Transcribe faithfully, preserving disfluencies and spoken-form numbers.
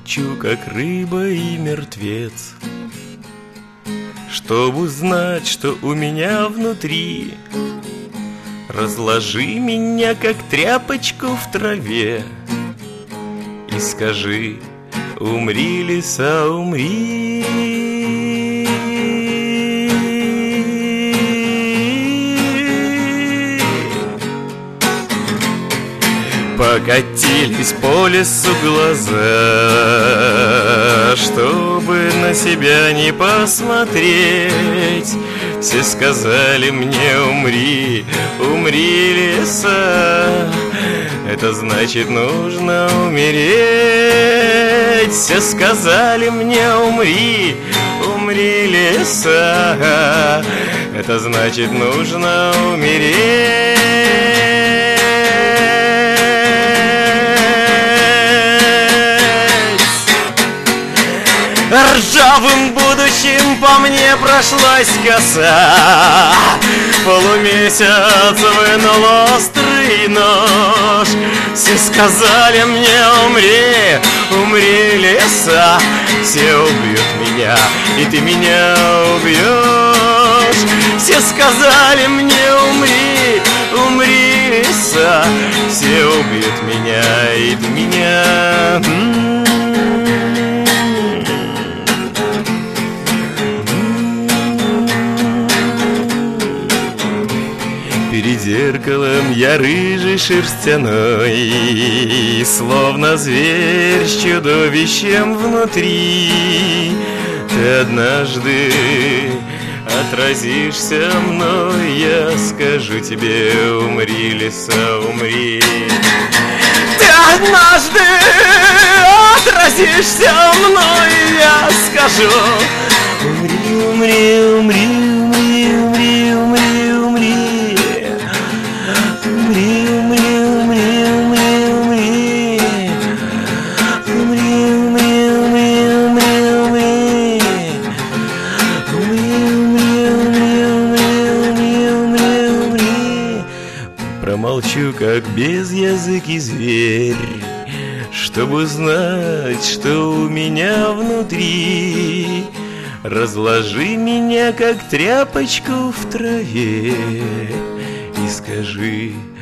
Промолчу, как рыба и мертвец, чтобы узнать, что у меня внутри. Разложи меня, как тряпочку в траве, и скажи: умри, лиса, умри. Покатились по лесу глаза, чтобы на себя не посмотреть. Все сказали мне: умри, умри, лиса, это значит нужно умереть. Все сказали мне: умри, умри, лиса, это значит нужно умереть. Ржавым будущим по мне прошлась коса, полумесяц вынул острый нож. Все сказали мне: умри, умри, лиса, все убьют меня, и ты меня убьешь. Все сказали мне: умри, умри, лиса, все убьют меня, и ты меня. Перед зеркалом я рыжий шерстяной, словно зверь с чудовищем внутри. Ты однажды отразишься мной, я скажу тебе: умри, лиса, умри. Ты однажды отразишься мной, я скажу: умри, умри, умри, умри, умри, умри, умри. Промолчу, как безязыкий зверь, чтобы знать, что у меня внутри. Разложи меня, как тряпочку в траве, и скажи: